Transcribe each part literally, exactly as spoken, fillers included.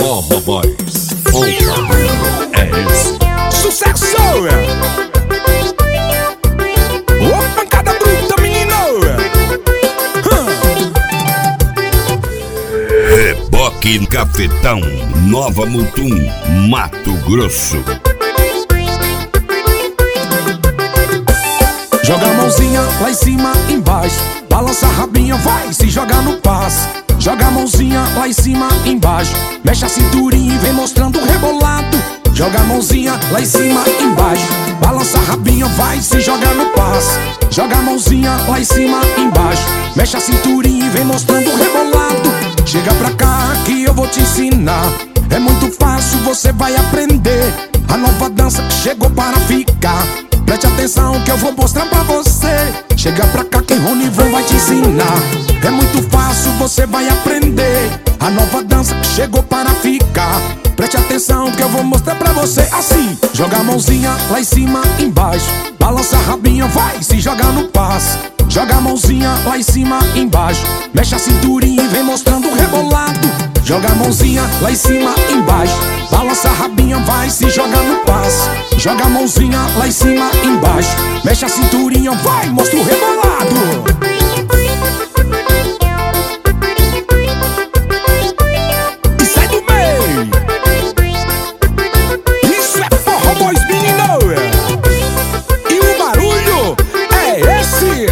Forró Boys, o barulho é esse. Sucesso! Ô, pancada bruta, menino! Reboque Cafetão, Nova Mutum, Mato Grosso. Joga a mãozinha lá em cima, embaixo. Balança a rabinha, vai se jogar no passo. Joga a mãozinha lá em cima, embaixo. Mexe a cinturinha e vem mostrando o rebolado. Joga a mãozinha lá em cima, embaixo. Balança a rabinha, vai se jogar no passo. Joga a mãozinha lá em cima, embaixo. Mexe a cinturinha e vem mostrando o rebolado. Chega pra cá que eu vou te ensinar. É muito fácil, você vai aprender. A nova dança chegou para ficar. Preste atenção que eu vou mostrar pra você. Chega pra cá que Ronivon vai te ensinar. É muito fácil, você vai aprender. A nova dança chegou para ficar. Preste atenção que eu vou mostrar pra você. Assim, joga a mãozinha lá em cima, embaixo. Balança a rabinha, vai se jogar no passo. Joga a mãozinha lá em cima, embaixo. Mexe a cinturinha e vem mostrando o rebolado. Joga a mãozinha lá em cima, embaixo. Balança a rabinha, vai se jogar no passo. Joga a mãozinha lá em cima, embaixo. Mexe a cinturinha, vai, mostra o rebolado. E sai do meio. Isso é Forró Boys, menino. E o barulho é esse.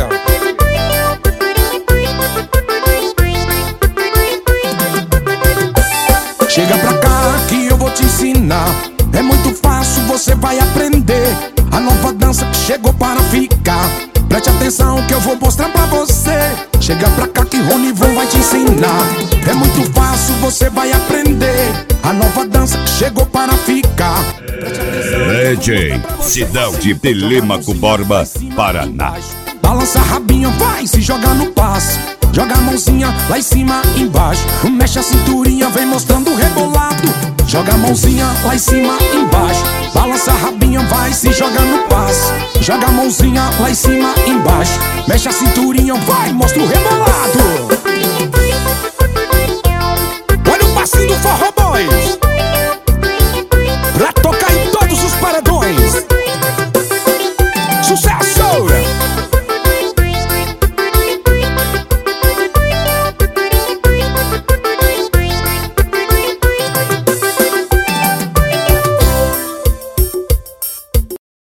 Chega pra cá que eu vou te ensinar. É muito fácil, você vai aprender. A nova dança chegou para ficar. Preste atenção que eu vou mostrar pra você. Chega pra cá que Ronivon vai te ensinar. É muito fácil, você vai aprender. A nova dança chegou para ficar. D J Sidão de Telêmaco Borba, Paraná. Balança a rabinha, vai se jogar no passo. Joga a mãozinha lá em cima, embaixo. Mexe a cinturinha, vem mostrando o rebolado. Joga a mãozinha lá em cima, embaixo. Balança a rabinha, vai se jogar no passo. Joga a mãozinha lá em cima, embaixo. Mexe a cinturinha, vai, mostra o rebolado. Olha o passinho do Forró Boys.